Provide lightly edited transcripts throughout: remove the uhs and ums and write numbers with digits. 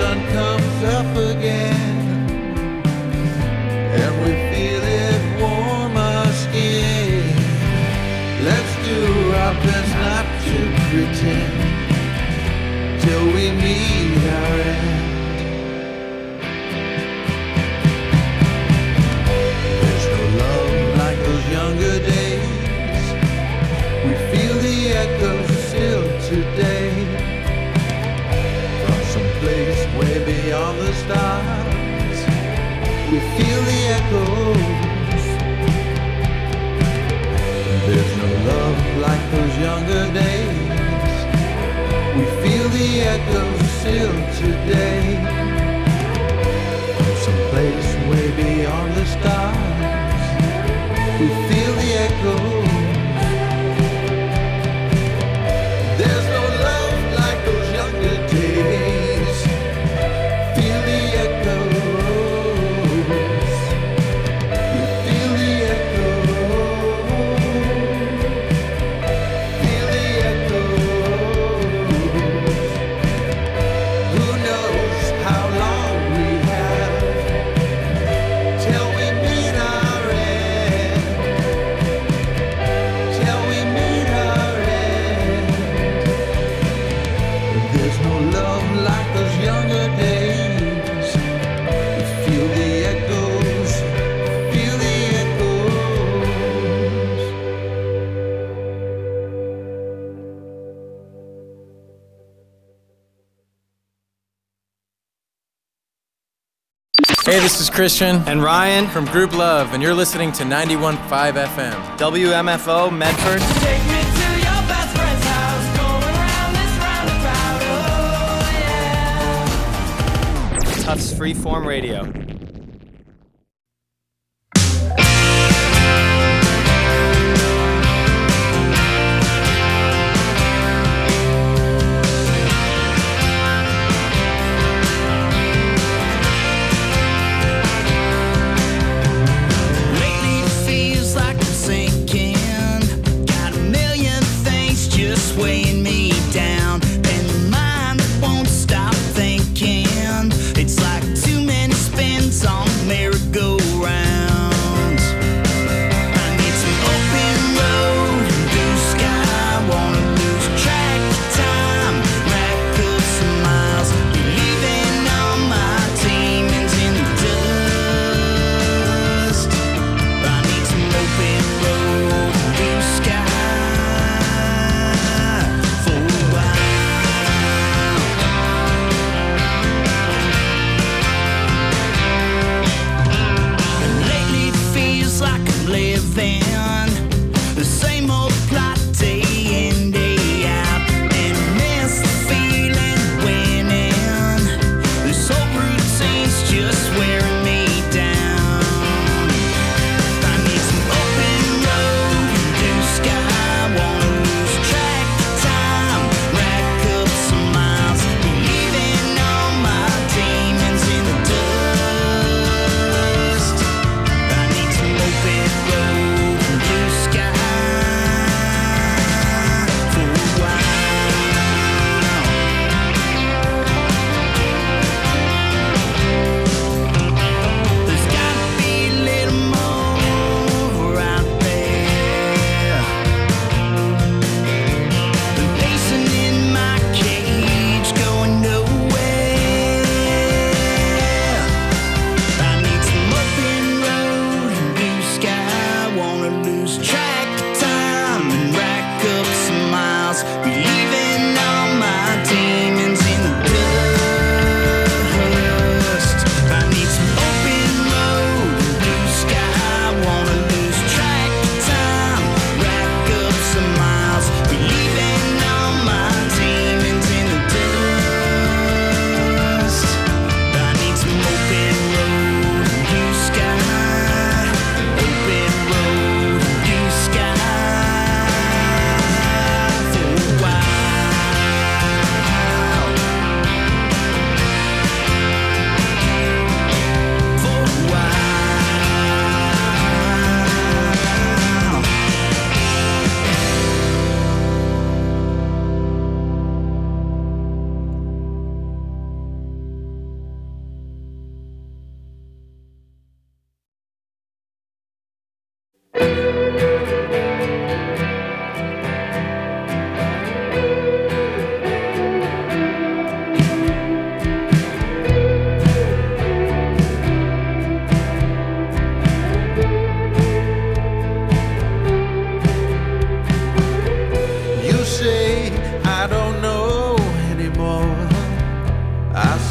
sun comes up again, and we feel it warm our skin. Let's do our best not to pretend till we meet our end. There's no love like those younger days. We feel the echoes still today, from some place way beyond the stars. We feel the echoes. There's no love like those younger days. We feel the echoes still today, from some place way beyond the stars. We feel the echoes. There's no love like those younger days. Feel the echoes. We feel the echoes. Feel the echoes. Who knows how long we have till we meet our end. Till we meet our end. There's no love like those younger days. We feel the echoes. Feel the echoes. Hey, this is Christian And Ryan from Group Love, and you're listening to 91.5 FM. WMFO Medford. Take me to your best friend's house, going around this roundabout, oh yeah. Tufts Freeform Radio. Lately it feels like I'm sinking. Got a million things just weighing me down, and the mind that won't stop thinking. It's like too many spins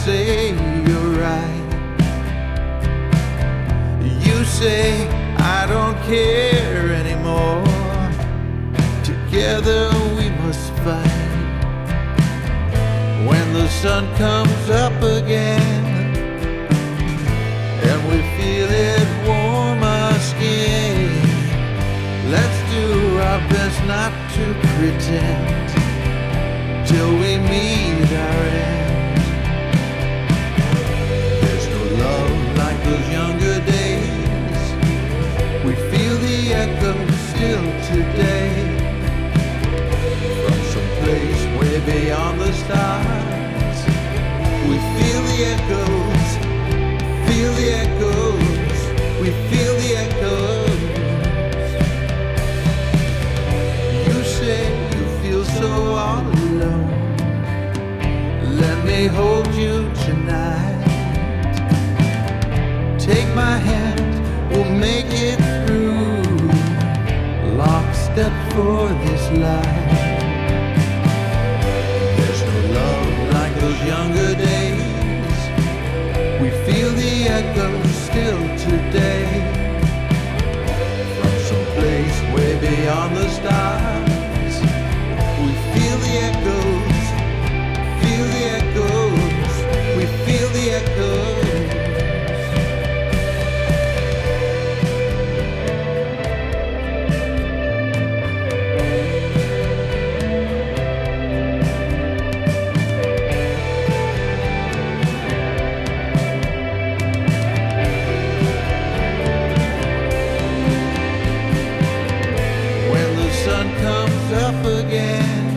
say you're right. You say I don't care anymore. Together we must fight. When the sun comes up again and we feel it warm our skin, let's do our best not to pretend till we meet our end. There's no love like those younger days. We feel the echo still today. From some place way beyond the stars, we feel the echoes, feel the echoes, we feel the echoes. You say you feel so all alone. Let me hold you tonight. Take my hand, we'll make it through. Lockstep for this life. There's no love like those younger days. We feel the echoes still today. From some place way beyond the stars, we feel the echoes, feel the echoes, we feel the echoes. Up again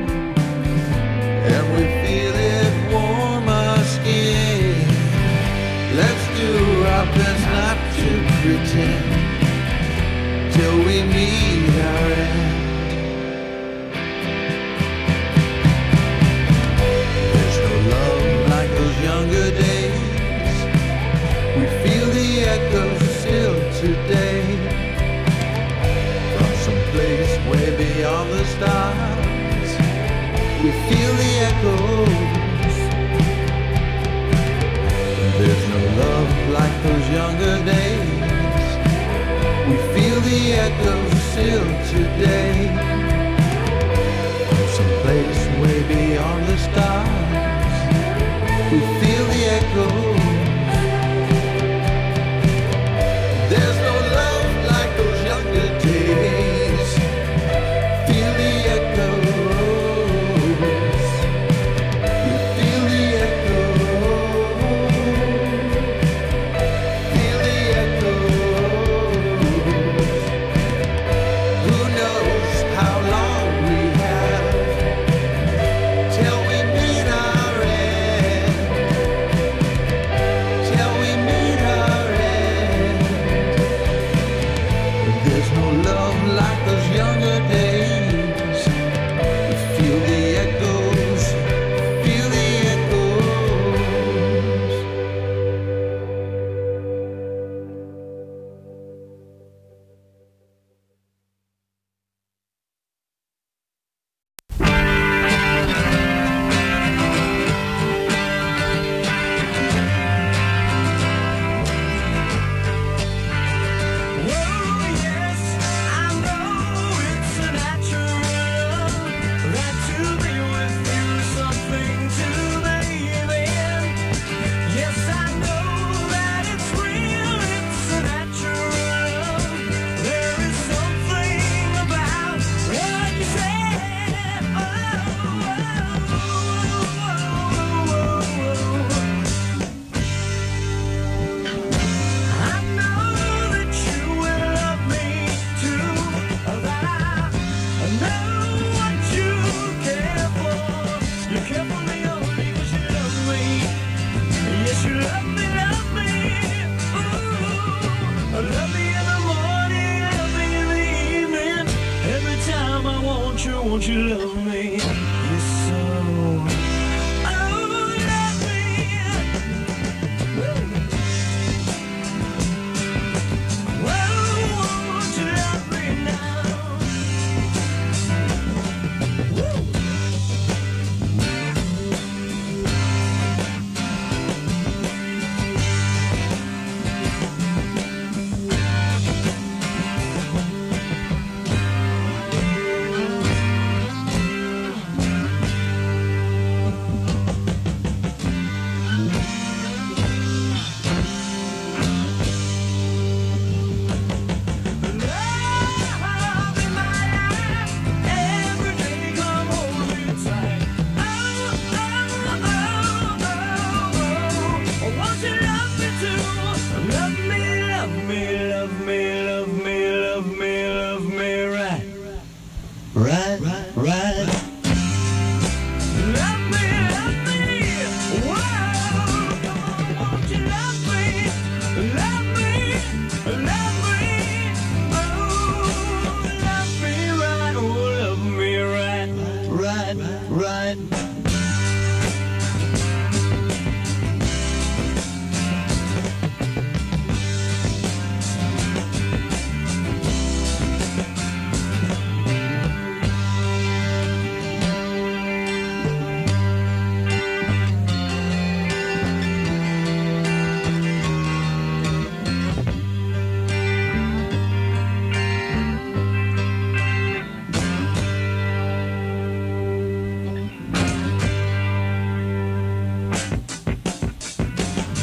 and we feel it warm our skin, let's do our best not to pretend till we meet our end. There's no love like those younger days. We feel the echoes still today. Place way beyond the stars, we feel the echoes. There's no love like those younger days. We feel the echoes still today. From some place way beyond the stars, we feel the echoes. There's no love like those younger days.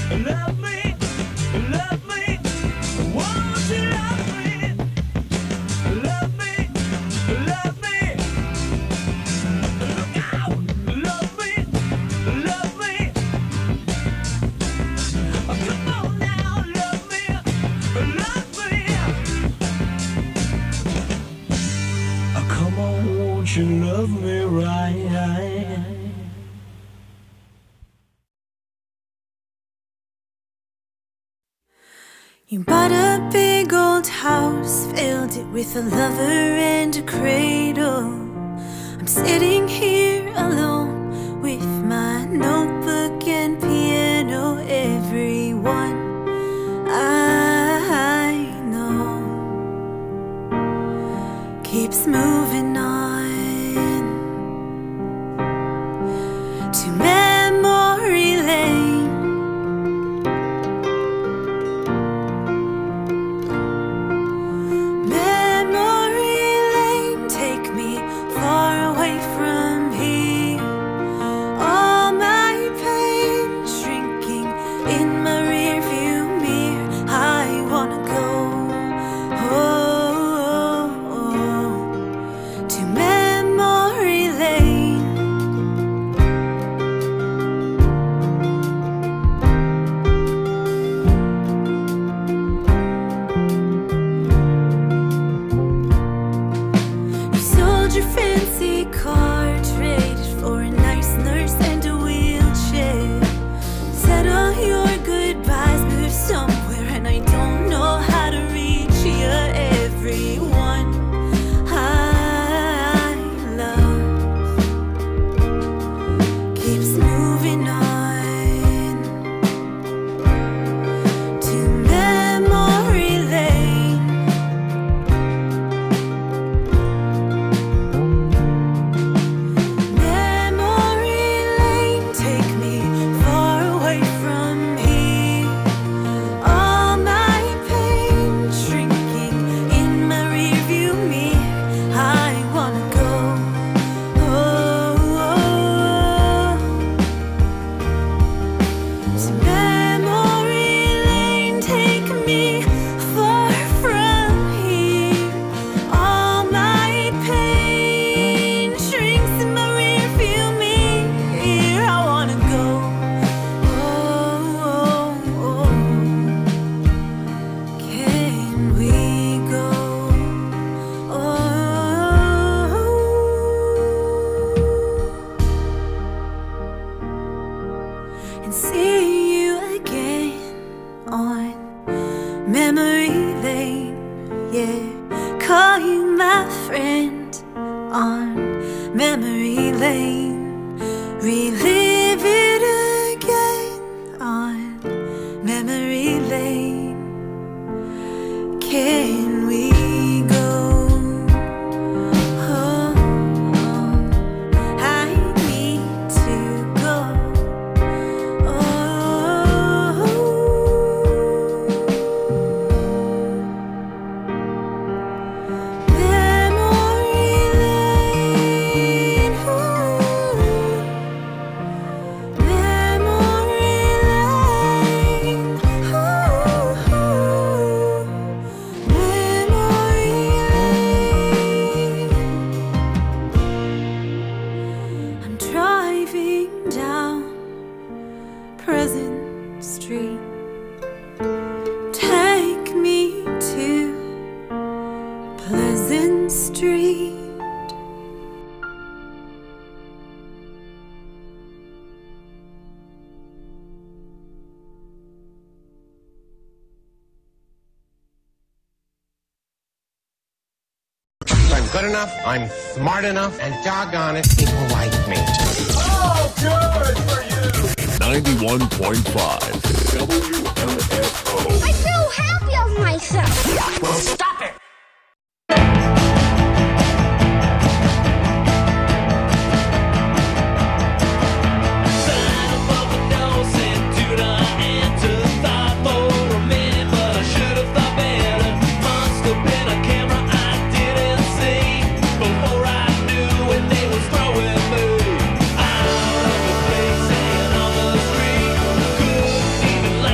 You bought a big old house, filled it with a lover and a cradle. I'm sitting here alone with my notebook and piano. Everyone I know keeps moving on to memory lane. Good enough, I'm smart enough, and doggone it, people like me. Oh, good for you! 91.5 WMFO. I feel happy of myself. Well, stop it! Even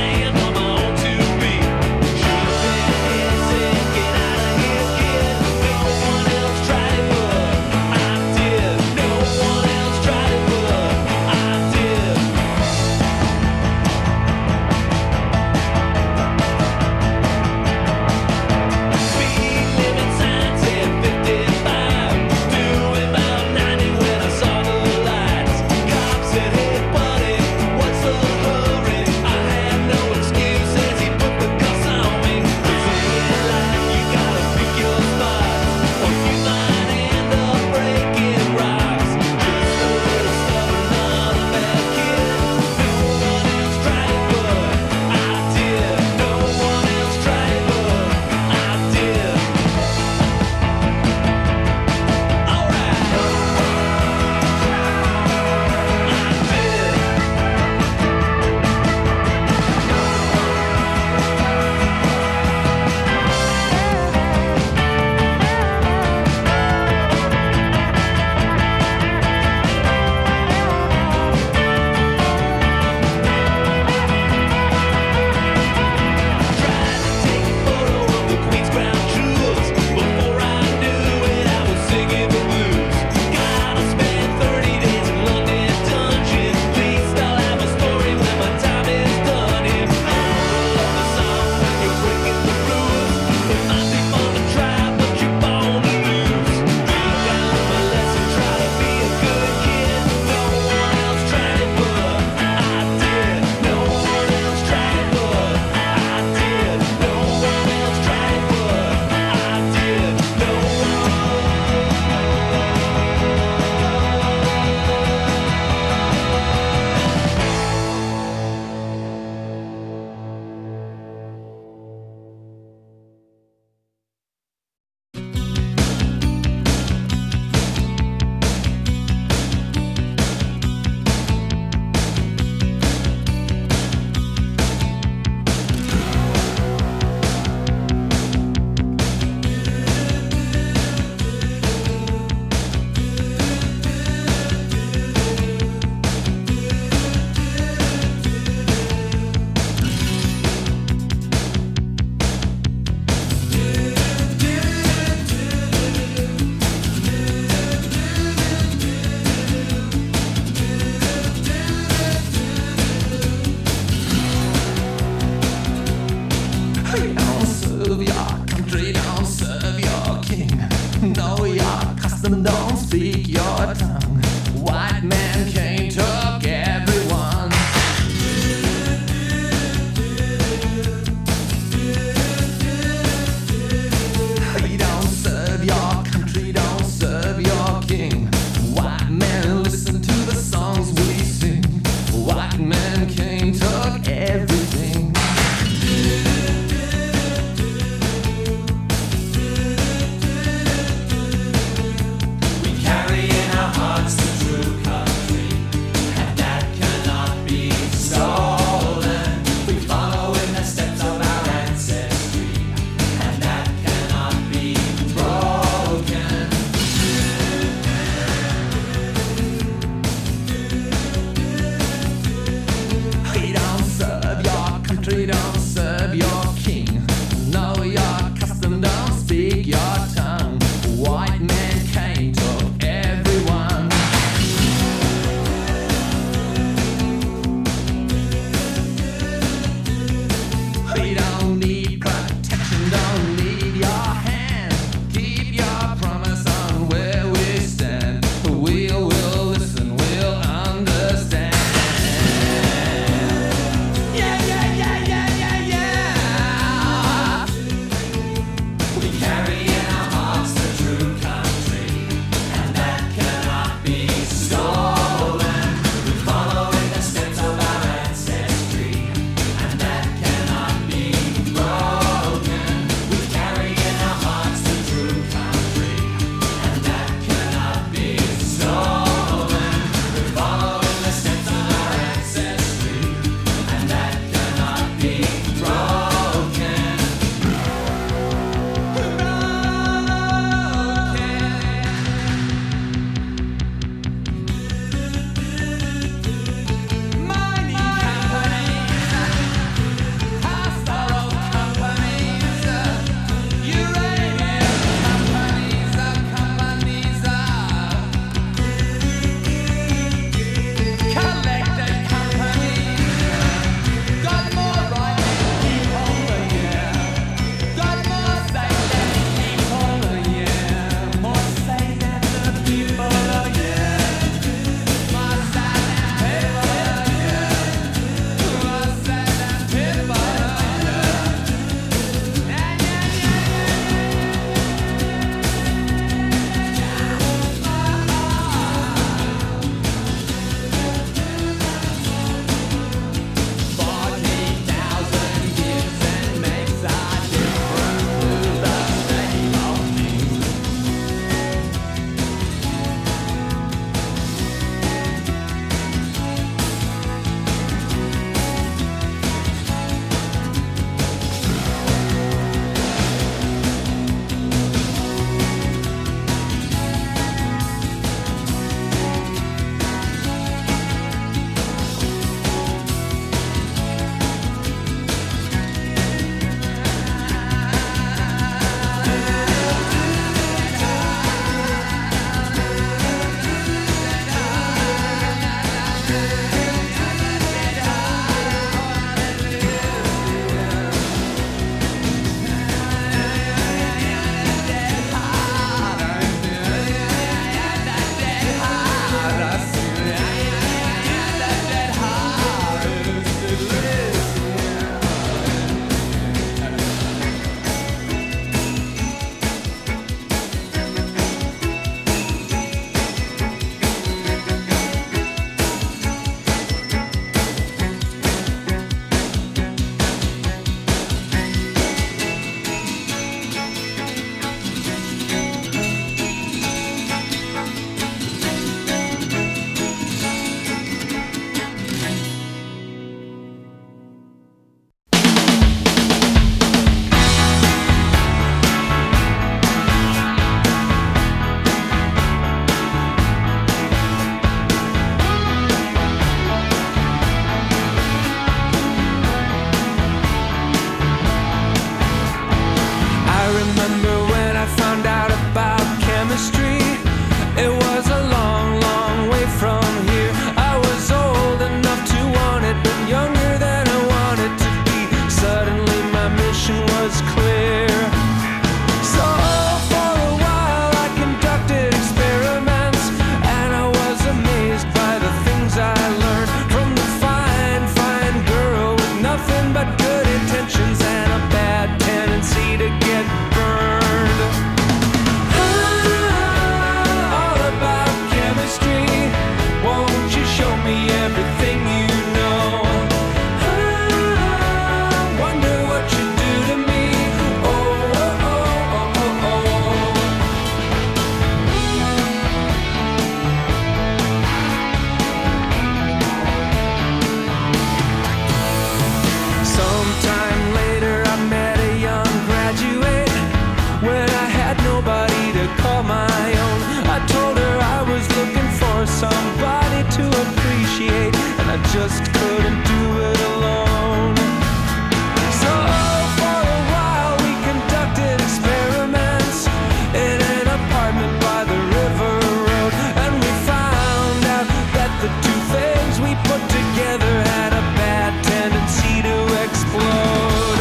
just couldn't do it alone. So for a while we conducted experiments in an apartment by the river road, and we found out that the two things we put together had a bad tendency to explode.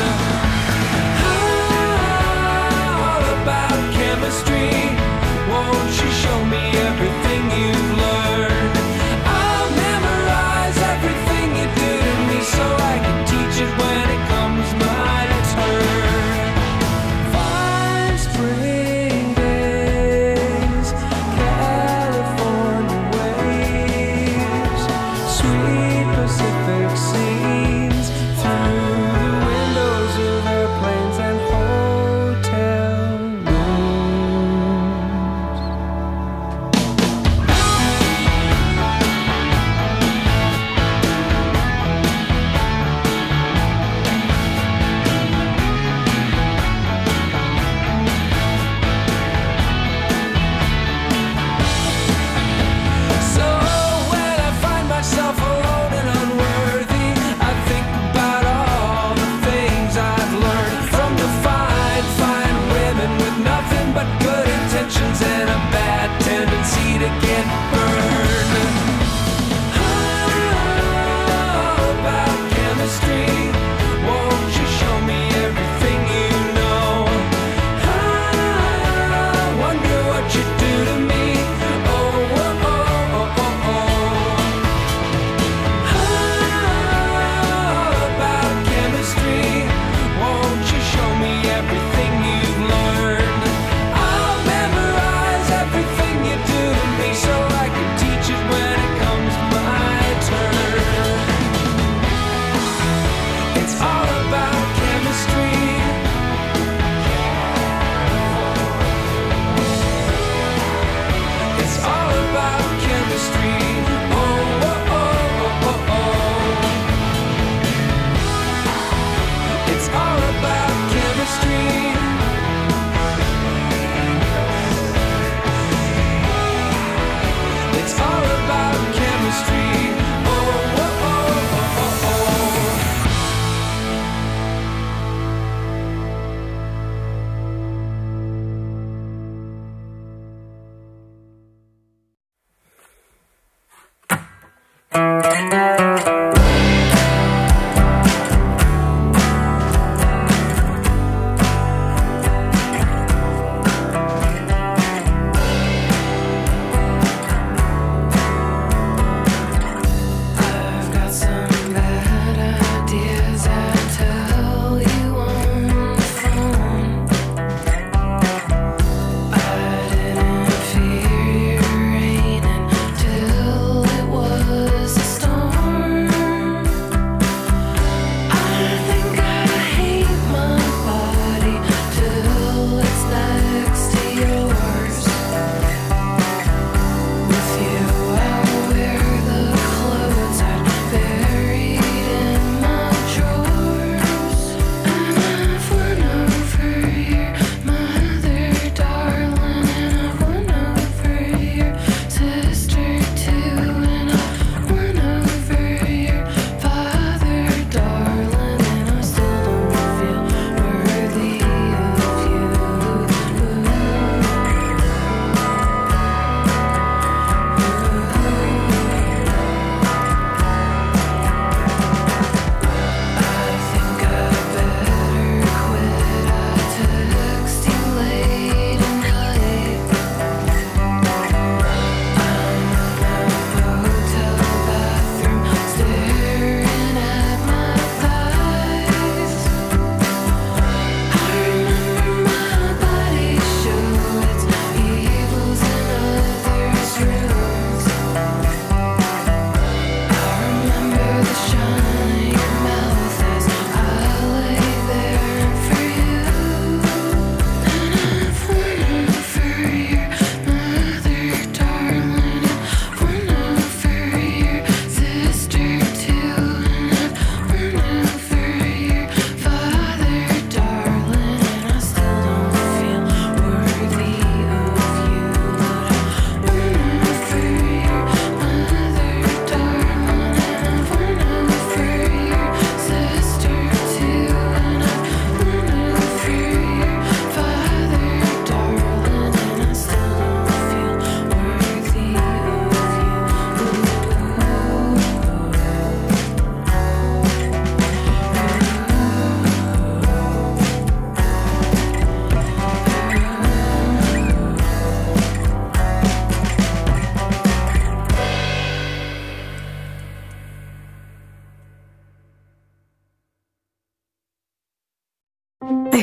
All about chemistry, won't you show me everything you've learned? I'll memorize everything you do to me so I can teach it when it comes my turn. Fine spring days, California waves, sweet Pacific scenes through the windows of airplanes and hotel rooms. So when I find myself alone and unworthy, I think about all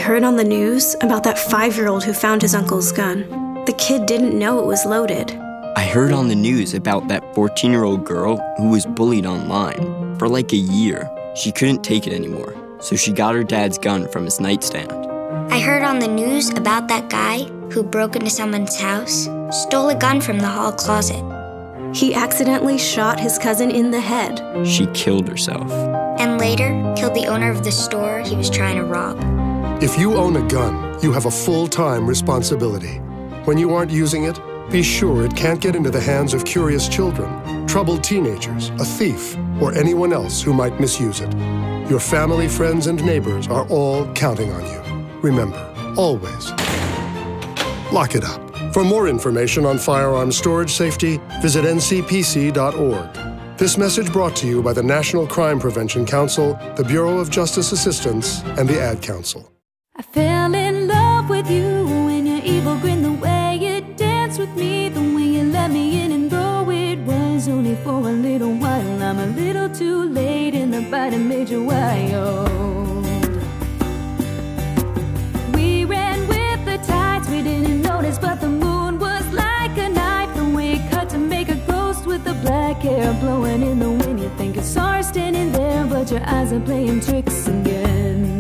heard on the news about that 5-year-old who found his uncle's gun. The kid didn't know it was loaded. I heard on the news about that 14-year-old girl who was bullied online for like a year. She couldn't take it anymore, so she got her dad's gun from his nightstand. I heard on the news about that guy who broke into someone's house, stole a gun from the hall closet. He accidentally shot his cousin in the head. She killed herself. And later, killed the owner of the store he was trying to rob. If you own a gun, you have a full-time responsibility. When you aren't using it, be sure it can't get into the hands of curious children, troubled teenagers, a thief, or anyone else who might misuse it. Your family, friends, and neighbors are all counting on you. Remember, always, lock it up. For more information on firearm storage safety, visit ncpc.org. This message brought to you by the National Crime Prevention Council, the Bureau of Justice Assistance, and the Ad Council. I fell in love with you when your evil grin, the way you danced with me, the way you let me in, and though it was only for a little while, I'm a little too late in the fight and made you wild. We ran with the tides, we didn't notice, but the moon was like a knife, the way it cut to make a ghost with the black hair blowing in the wind. You think you saw her standing there, but your eyes are playing tricks again.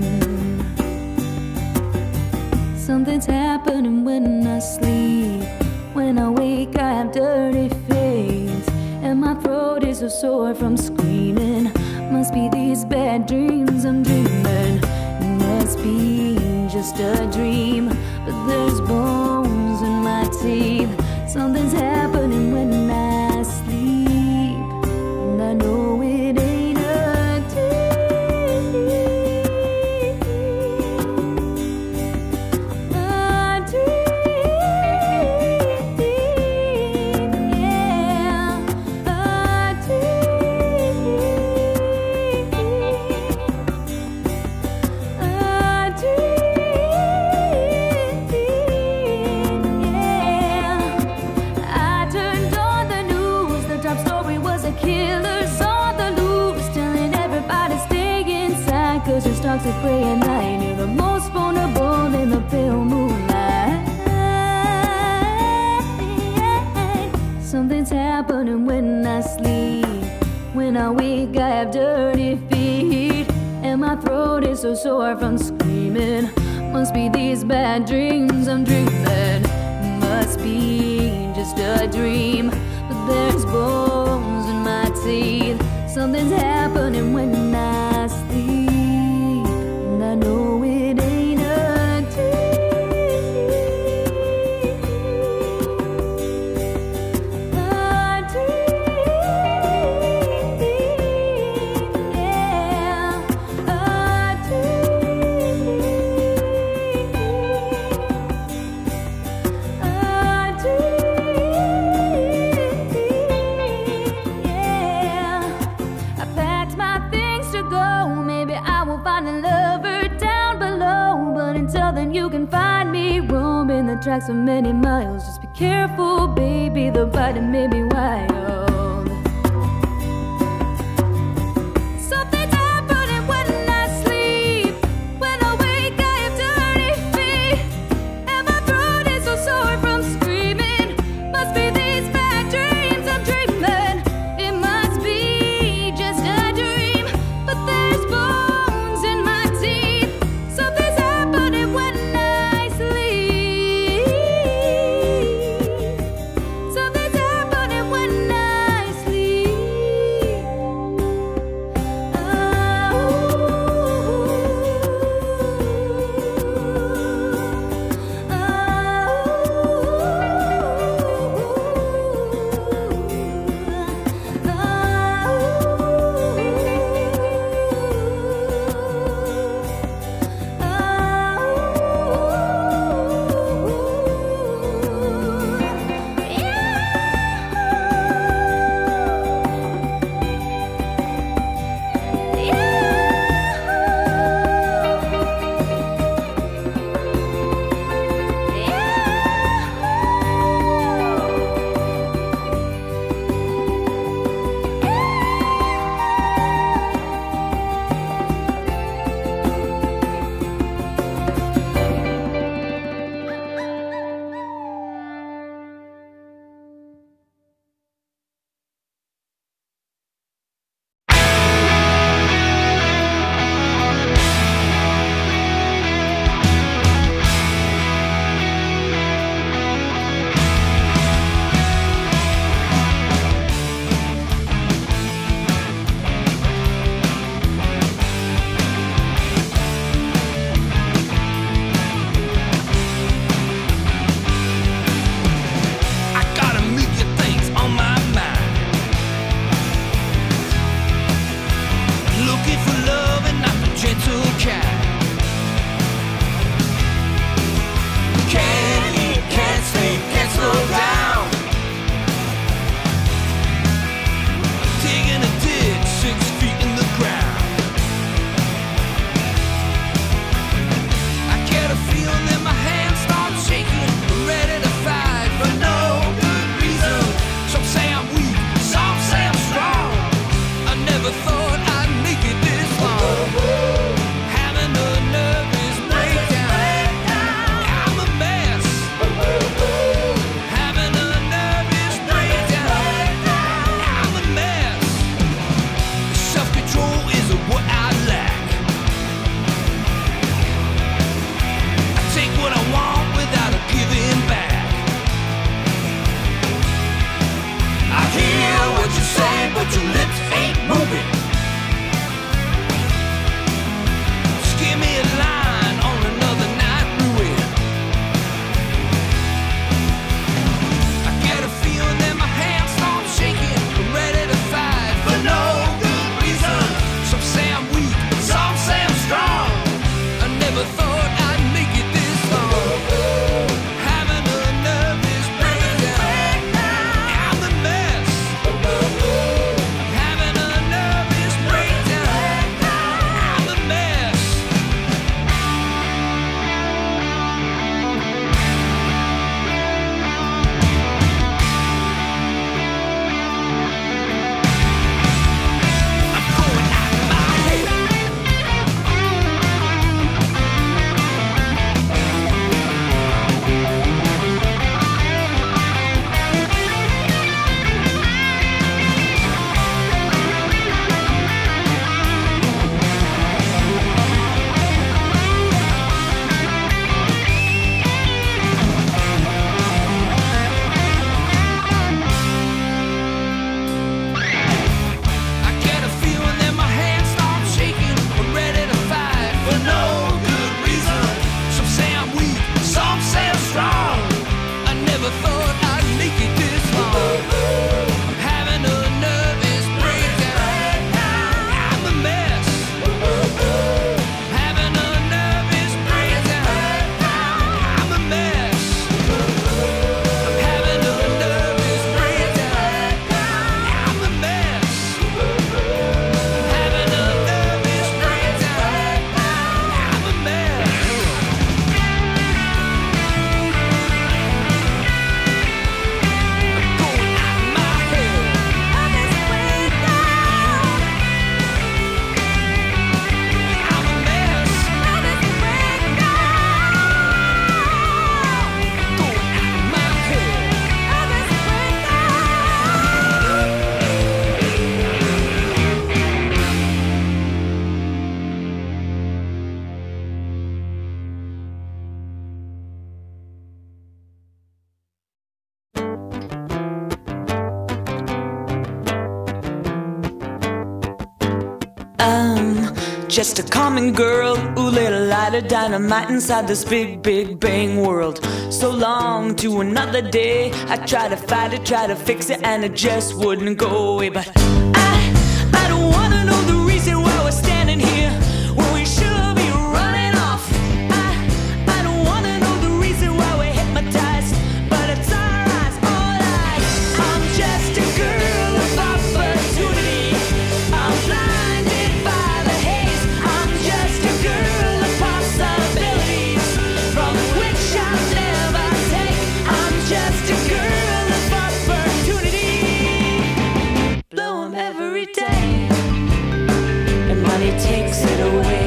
Something's happening when I sleep. When I wake, I have dirty face, and my throat is so sore from screaming. Must be these bad dreams I'm dreaming. It must be just a dream, but there's bones in my teeth. Something's happening when I sleep, and I know it ain't a dream. A dream, yeah, a dream, a dream, yeah. I turned on the news, the top story was a killer's on the loose, telling everybody stay inside, cause your stocks are prey at night. You're the most vulnerable in the pale moonlight. Something's happening when I sleep. When I wake, I have dirty feet, and my throat is so sore from screaming. Must be these bad dreams I'm dreaming. Must be just a dream, but there's bones in my teeth. Something's happening when I sleep, and I know it ain't a dream. A dream, yeah, a dream, a dream, yeah. I packed my things to go. Maybe I will find a lover down below, but until then you can find me roaming the tracks for many miles. Just be careful, baby, the bite may be wild. Something's happening when I sleep. When I wake, I have dirty feet, and my throat is so sore from screaming. Must be these bad dreams I'm dreaming. It must be just a dream, but there's bones in my teeth. Something's happening when I sleep. Something's happening when I Just a common girl, ooh, little light of dynamite inside this big, big bang world. So long to another day. I try to fight it, try to fix it, and it just wouldn't go away. But I don't wanna know the reason why we're standing here when we should be running off. I don't wanna know the reason why we're hypnotized, but it's our eyes, all eyes. I'm just a girl of opportunity. I'm blinded by the haze. I'm just a girl of possibilities from which I'll never take. I'm just a girl of opportunity. Blow 'em every day, and money takes it away.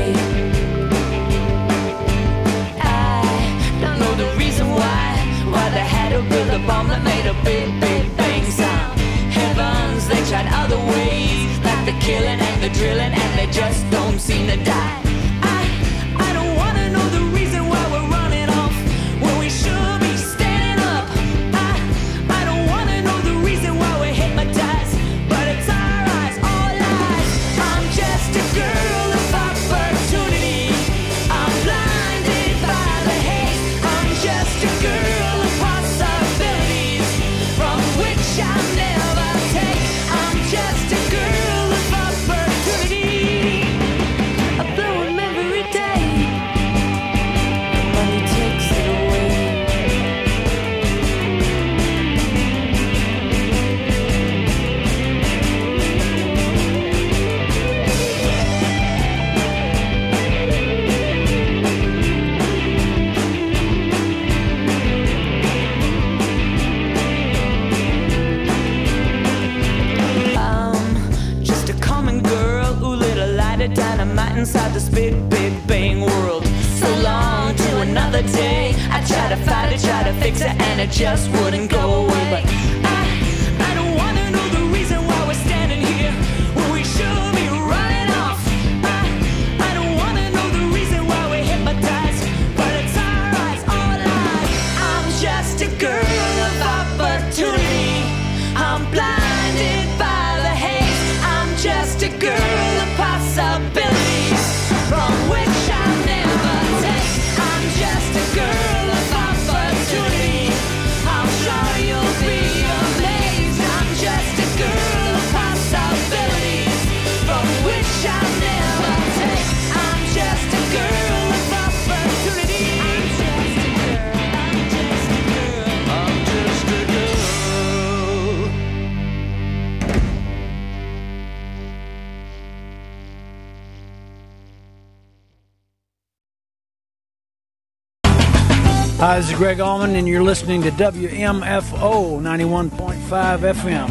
I don't know the reason why they had to build a bomb that made a big, big bang sound. Heavens, they tried other ways, like the killing and the drilling, and they just don't seem to die. I don't wanna know the reason why we're running off when we should be standing up. I don't wanna know the reason why we're hypnotized, but it's our eyes, all eyes. I'm just a girl of opportunity. I'm blinded by the haze. I'm just a girl of possibilities from which I'll never take. I'm just a girl of opportunity. I blow 'em every day. Money takes it away. I'm just a common girl, ooh, little light of dynamite inside this big, big bang world. So long to another day. I try to fight it, try to fix it, and it just wouldn't go away. But I don't wanna know the reason why we're standing here when we should be running off. I don't wanna know the reason why we're hypnotized, but it's our eyes, all eyes. I'm just a girl of opportunity. I'm blinded by the haze. I'm just a girl of possibilities from which I'll never take. I'm just a girl of opportunity. I'm sure you'll be amazed. I'm just a girl of possibilities from which I'll never take. I'm just a girl of opportunity. I'm just a girl. I'm just a girl. Hi, this is Greg Allman, and you're listening to WMFO 91.5 FM.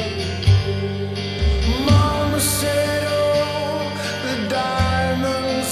Mama said, oh, the diamonds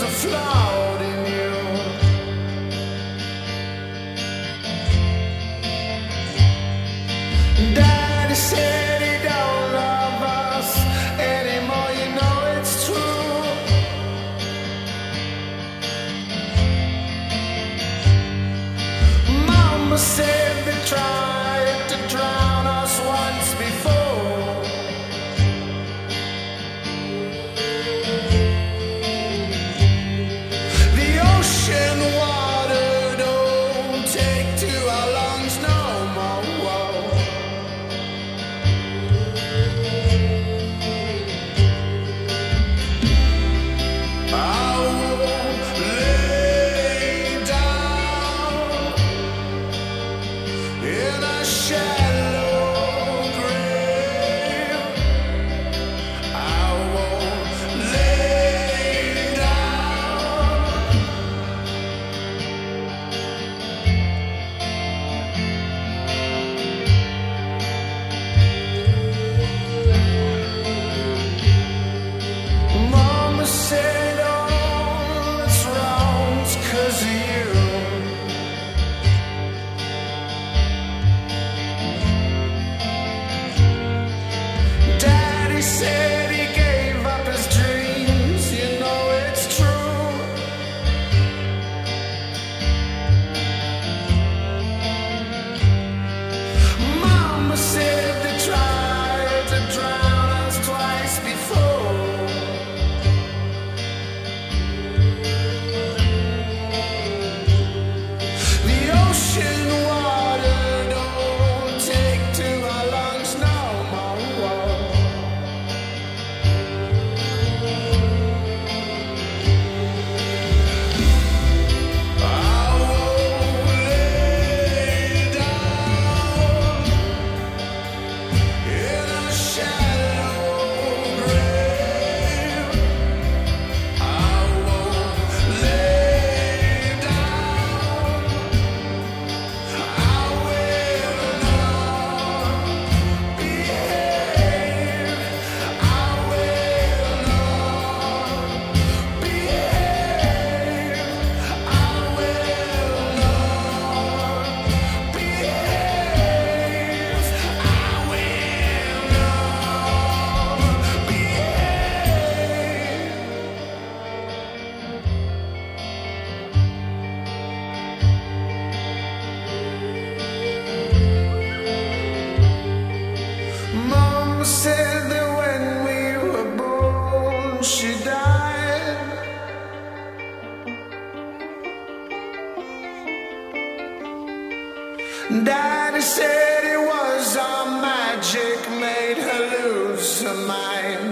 Daddy said it was our magic made her lose her mind.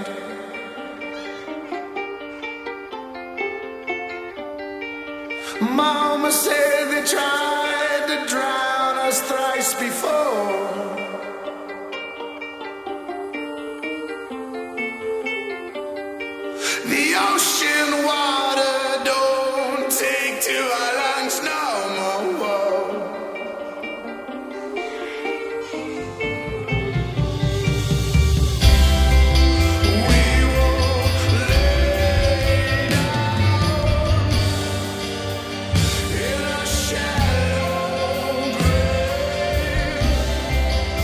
Mama said they tried to drown us thrice before. The ocean water don't take to our lungs no more. We won't lay down in a shallow grave.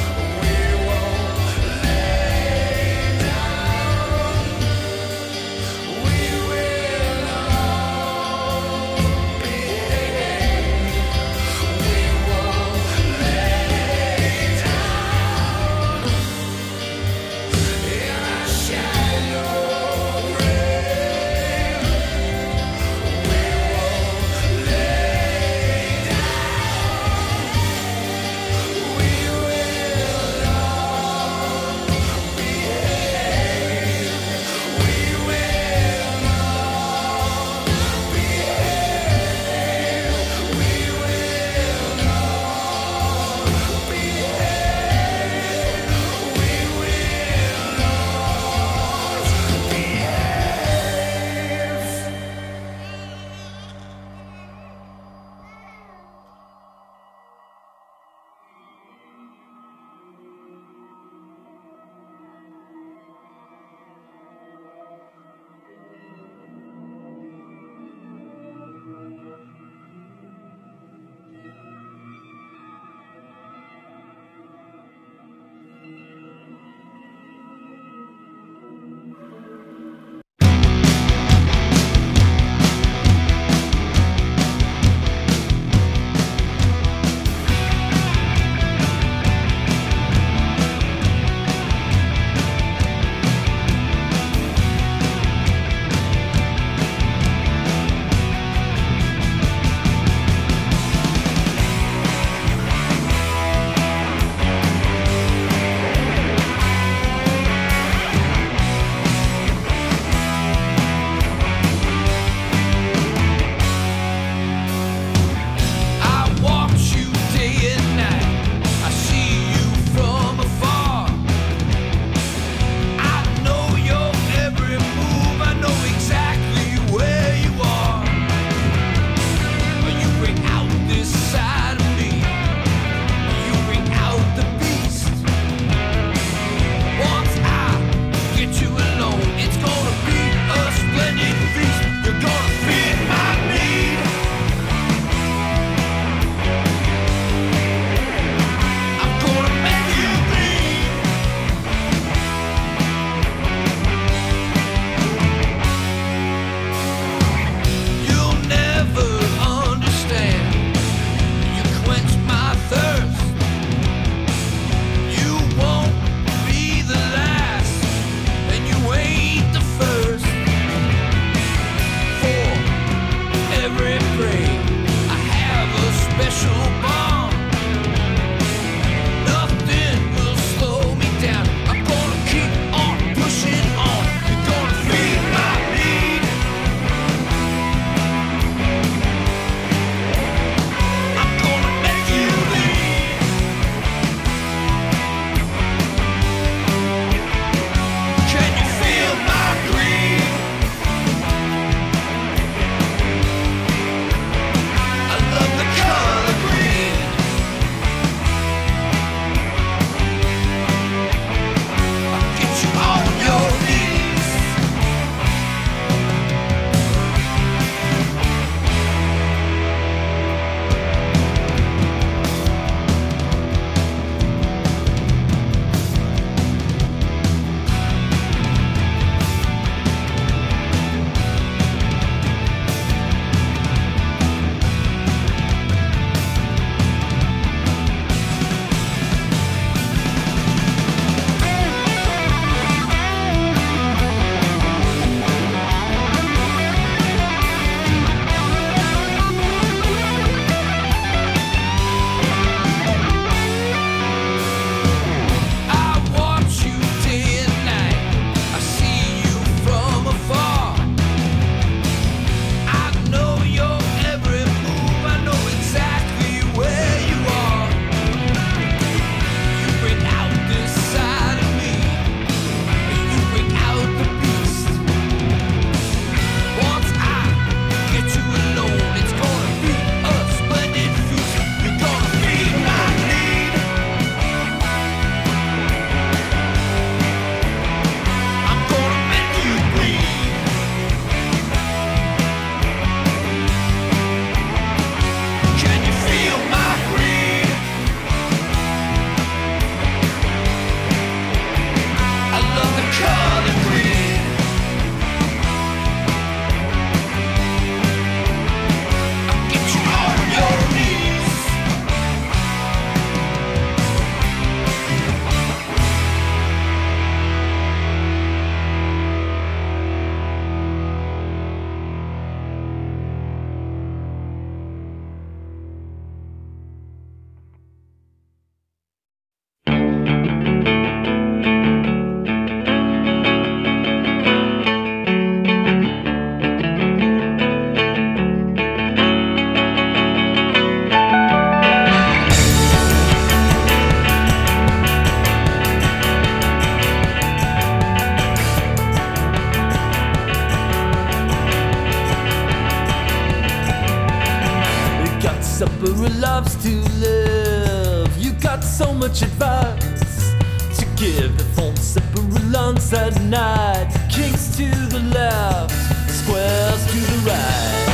so much advice to give. The phone separate lunch at night. Kings to the left, squares to the right.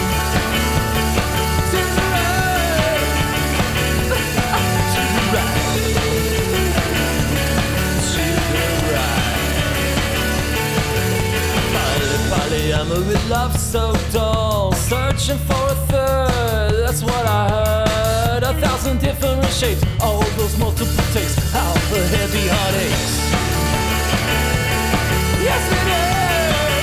To the right. To the right. To the right. Polly, I'm a with love so dull. Searching for a third, that's what I heard. 1,000 different shapes, all those multiple takes. How the heavy heartaches. Yes, it is.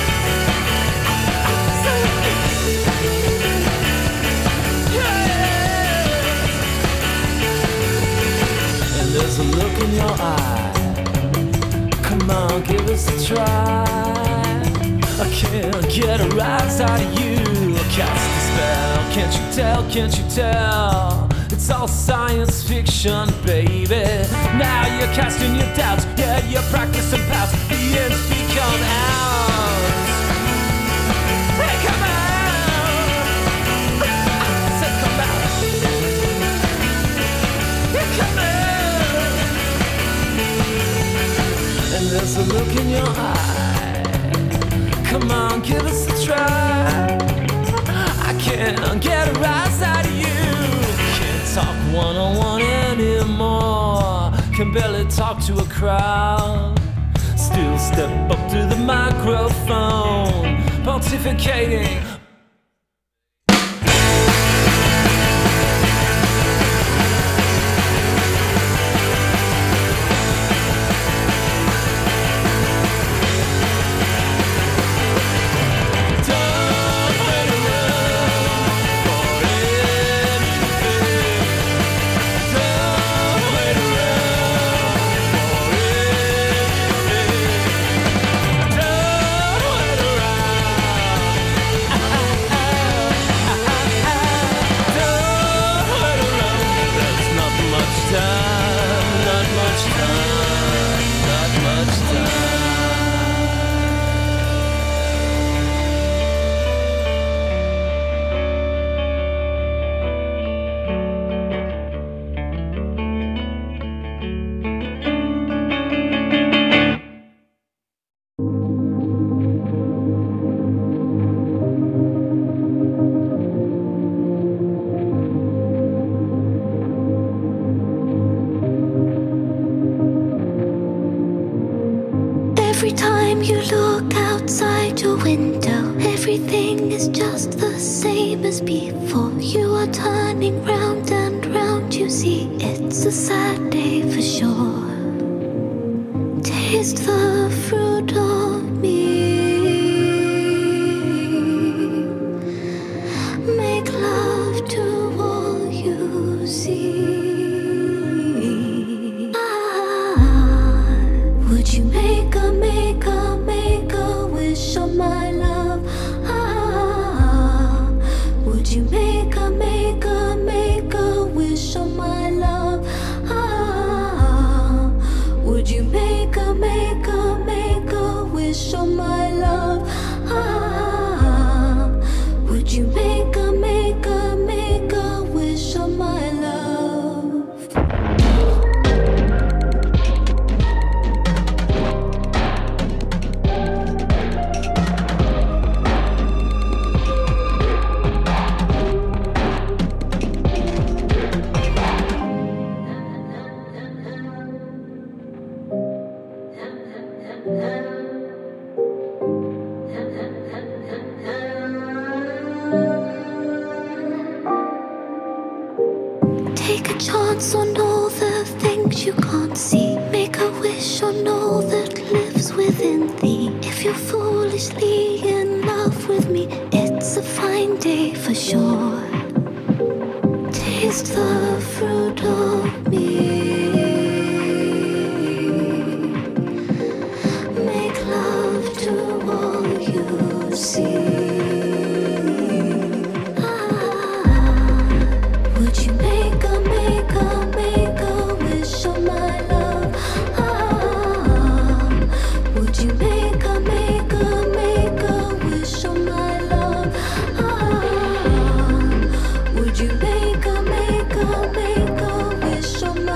Yeah. And there's a look in your eye. Come on, give us a try. I can't get a rise out of you. Cast a spell, can't you tell, can't you tell? It's all science fiction, baby. Now you're casting your doubts, yeah, you're practicing past. The ends become out. Hey, come out. I said come out. Yeah, come out. And there's a look in your eye. Come on, give us a try. I can't get a rise out of you. Can't talk one-on-one anymore. Can barely talk to a crowd. Still step up to the microphone, pontificating. Every time you look outside your window, everything is just the same as before. You are turning round and round, you see it's a sad day for sure. Taste the fruit of me. Make love to all you see. Would you make a wish on my love? Would you make a wish on my love? Would you make a wish on my love? Would you make a wish on my love? Take a chance on all the things you can't see. Make a wish on all that lives within thee. If you're foolishly in love with me, it's a fine day for sure. Taste the fruit of me. Make love to all you see. Would you make a wish on my love? Would you make a wish on my love? Would you make a wish on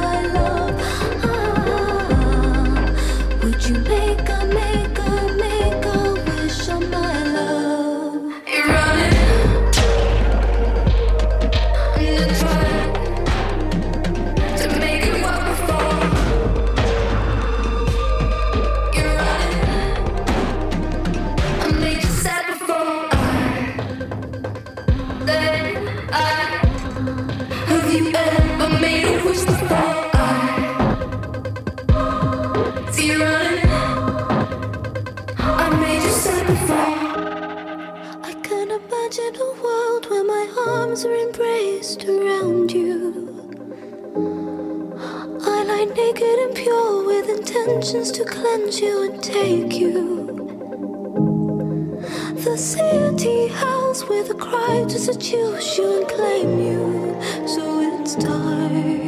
night naked and pure with intentions to cleanse you and take you. The city howls with a cry to seduce you and claim you. So it's dark.